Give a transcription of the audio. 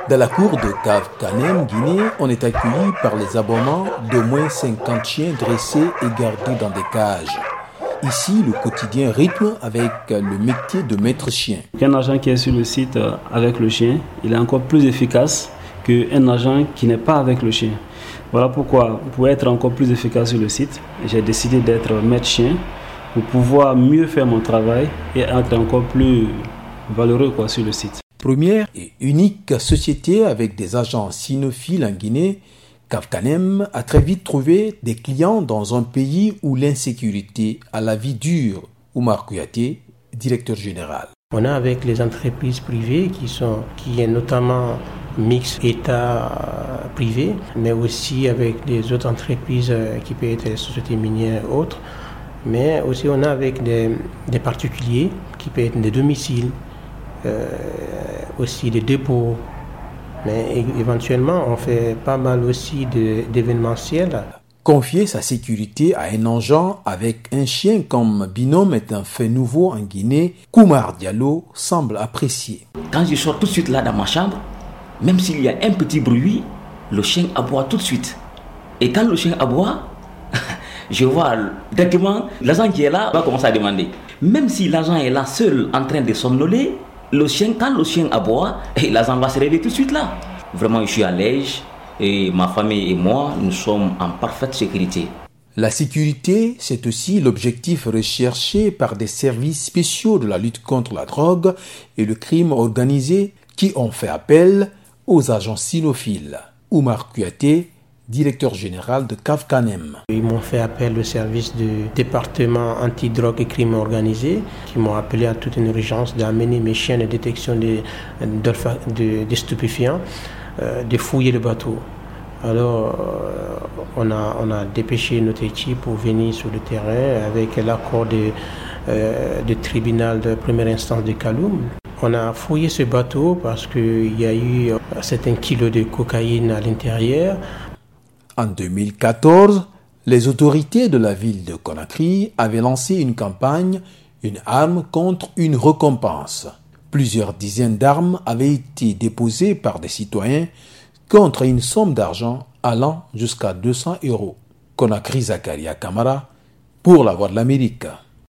Dans la cour de Cave-Canem, Guinée, on est accueilli par les aboiements d'au moins 50 chiens dressés et gardés dans des cages. Ici, le quotidien rythme avec le métier de maître chien. Un agent qui est sur le site avec le chien, il est encore plus efficace qu'un agent qui n'est pas avec le chien. Voilà pourquoi, pour être encore plus efficace sur le site, j'ai décidé d'être maître chien pour pouvoir mieux faire mon travail et être encore plus valeureux sur le site. Première et unique société avec des agents cynophiles en Guinée, Cave-Canem a très vite trouvé des clients dans un pays où l'insécurité a la vie dure. Oumar Kouyaté, directeur général. On a avec les entreprises privées qui est notamment mix État-privé, mais aussi avec les autres entreprises qui peuvent être les sociétés minières et autres. Mais aussi on a avec des particuliers qui peuvent être des domiciles, aussi des dépôts. Mais éventuellement, on fait pas mal aussi d'événementiel. Confier sa sécurité à un agent avec un chien comme binôme est un fait nouveau en Guinée. Koumar Diallo semble apprécier. Quand je sors tout de suite là dans ma chambre, même s'il y a un petit bruit, le chien aboie tout de suite. Et quand le chien aboie, je vois directement l'agent qui est là va commencer à demander. Même si l'agent est là seul en train de somnoler, quand le chien aboie, l'agent va se réveiller tout de suite là. Vraiment, je suis à l'aise et ma famille et moi, nous sommes en parfaite sécurité. La sécurité, c'est aussi l'objectif recherché par des services spéciaux de la lutte contre la drogue et le crime organisé qui ont fait appel aux agents cynophiles. Oumar Kouyaté, directeur général de Cave-Canem. Ils m'ont fait appel au service du département antidrogue et crime organisé qui m'ont appelé à toute une urgence d'amener mes chiens de détection des stupéfiants, de fouiller le bateau. Alors on a dépêché notre équipe pour venir sur le terrain avec l'accord du tribunal de première instance de Kaloum. On a fouillé ce bateau parce qu'il y a eu certains kilos de cocaïne à l'intérieur. En 2014, les autorités de la ville de Conakry avaient lancé une campagne, une arme contre une récompense. Plusieurs dizaines d'armes avaient été déposées par des citoyens contre une somme d'argent allant jusqu'à 200 €. Conakry Zakaria Kamara pour la Voix de l'Amérique.